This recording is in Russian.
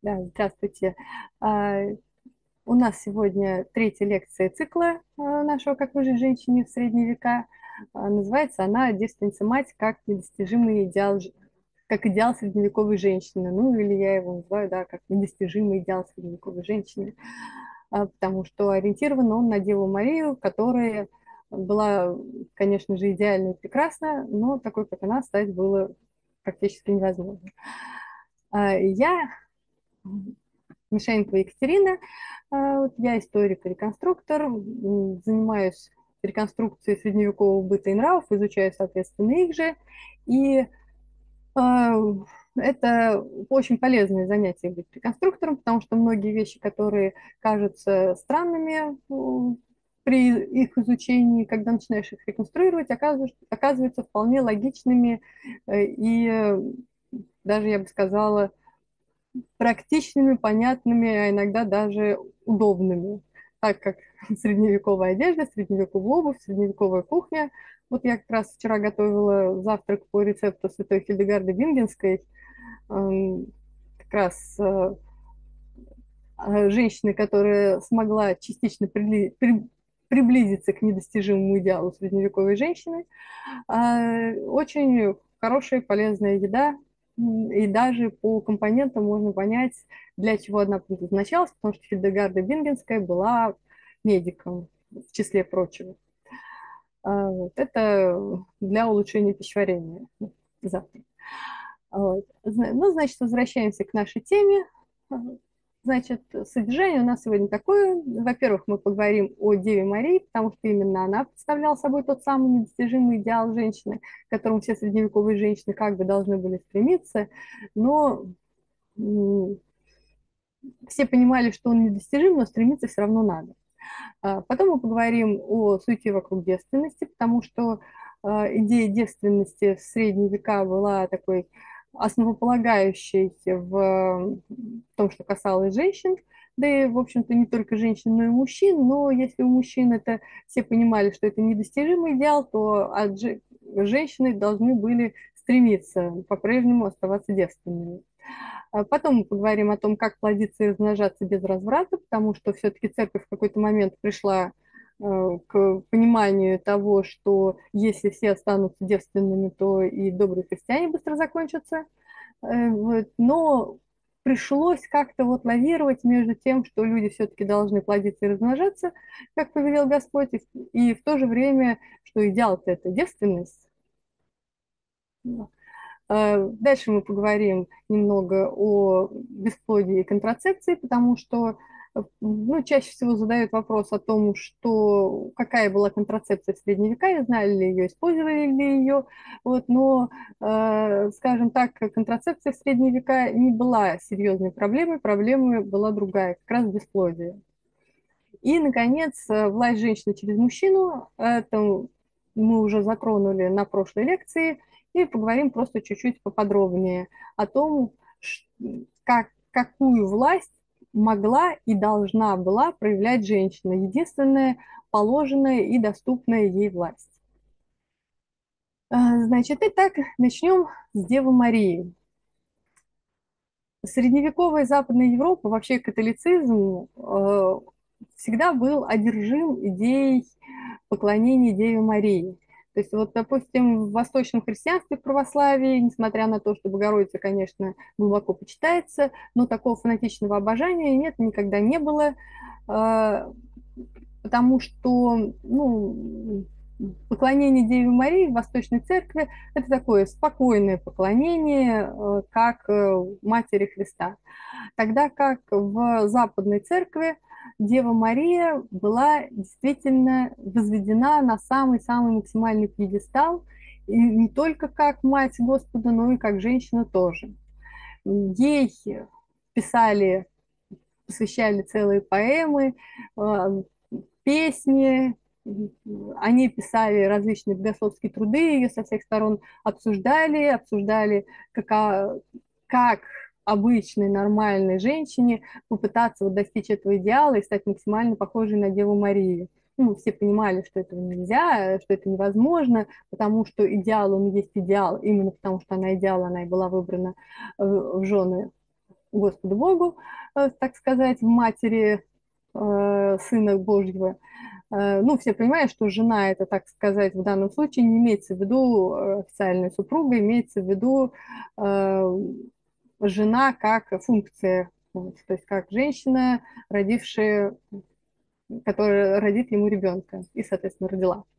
Да, здравствуйте. А, У нас сегодня третья лекция цикла нашего «Как выжить женщине в средние века». Называется она «Девственница мать как недостижимый идеал, как идеал средневековой женщины». Ну, или я его называю, да, как недостижимый идеал средневековой женщины, потому что ориентирован он на Деву Марию, которая была, конечно же, идеальна и прекрасна, но такой, как она, стать было практически невозможно. Я Мишенькова Екатерина. Вот я историк-реконструктор, занимаюсь реконструкцией средневекового быта и нравов, изучаю, соответственно, их же. И а, это очень полезное занятие быть реконструктором, потому что многие вещи, которые кажутся странными при их изучении, когда начинаешь их реконструировать, оказываются вполне логичными и даже, я бы сказала, практичными, понятными, а иногда даже удобными, так как средневековая одежда, средневековая обувь, средневековая кухня. Вот я как раз вчера готовила завтрак по рецепту святой Хильдегарды Бингенской, как раз женщины, которая смогла частично приблизиться к недостижимому идеалу средневековой женщины. Очень хорошая, полезная еда, и даже по компонентам можно понять, для чего она предназначалась, потому что Хильдегарда Бингенская была медиком, в числе прочего. Вот. Это для улучшения пищеварения. Завтрак. Вот. Ну, значит, возвращаемся к нашей теме. Значит, содержание у нас сегодня такое. Во-первых, мы поговорим о Деве Марии, потому что именно она представляла собой тот самый недостижимый идеал женщины, к которому все средневековые женщины как бы должны были стремиться, но все понимали, что он недостижим, но стремиться все равно надо. Потом мы поговорим о суете вокруг девственности, потому что идея девственности в средние века была такой основополагающей в том, что касалось женщин, да и, в общем-то, не только женщин, но и мужчин, но если у мужчин это все понимали, что это недостижимый идеал, то женщины должны были стремиться по-прежнему оставаться девственными. Потом мы поговорим о том, как плодиться и размножаться без разврата, потому что все-таки церковь в какой-то момент пришла к пониманию того, что если все останутся девственными, то и добрые христиане быстро закончатся. Вот. Но пришлось как-то вот лавировать между тем, что люди все-таки должны плодиться и размножаться, как повелел Господь, и в то же время, что идеал-то это девственность. Дальше мы поговорим немного о бесплодии и контрацепции, потому что ну, чаще всего задают вопрос о том, что какая была контрацепция в средние века, и знали ли ее, использовали ли ее. Вот, но, скажем так, контрацепция в средние века не была серьезной проблемой, проблема была другая, как раз бесплодие. И, наконец, власть женщины через мужчину. Это мы уже затронули на прошлой лекции. И поговорим просто чуть-чуть поподробнее о том, какую власть могла и должна была проявлять женщина. Единственная положенная и доступная ей власть. Значит, итак, начнем с Девы Марии. Средневековая Западная Европа, вообще католицизм, всегда был одержим идеей поклонения Деве Марии. То есть вот, допустим, в восточном христианстве, в православии, несмотря на то, что Богородица, конечно, глубоко почитается, но такого фанатичного обожания нет, никогда не было, потому что, ну, поклонение Деве Марии в Восточной Церкви – это такое спокойное поклонение, как Матери Христа. Тогда как в Западной Церкви Дева Мария была действительно возведена на самый-самый максимальный пьедестал, и не только как мать Господа, но и как женщина тоже. Ей писали, посвящали целые поэмы, песни, они писали различные богословские труды, ее со всех сторон обсуждали, как обычной, нормальной женщине попытаться вот достичь этого идеала и стать максимально похожей на Деву Марию. Ну, все понимали, что этого нельзя, что это невозможно, потому что идеал, он есть идеал, именно потому что она идеал, она и была выбрана в жены Господу Богу, так сказать, в матери Сына Божьего. Ну, все понимают, что жена это, так сказать, в данном случае не имеется в виду официальная супруга, имеется в виду э, жена как функция, вот, то есть как женщина, родившая, которая родит ему ребенка и, соответственно, родила.